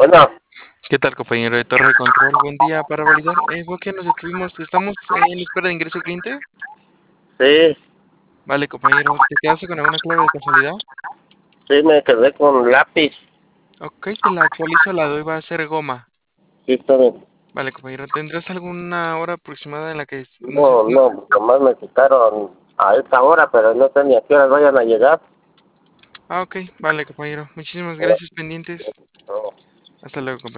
Bueno, ¿Qué tal, compañero de Torre de Control? Buen día para validar. ¿Fue que nos detuvimos? ¿Estamos en espera de ingreso cliente? sí, Vale, compañero, ¿te quedaste con alguna clave de casualidad? sí me quedé con lápiz. Ok, te la actualizo, la doy, va a ser goma. Sí, está bien. Vale, compañero, ¿tendrás alguna hora aproximada en la que no sé No, si... no, nomás me quitaron a esta hora, pero no sé ni a qué horas vayan a llegar. Ah, ok, vale, compañero. Muchísimas Ahora, gracias, pendientes. no. Hasta luego, compañero.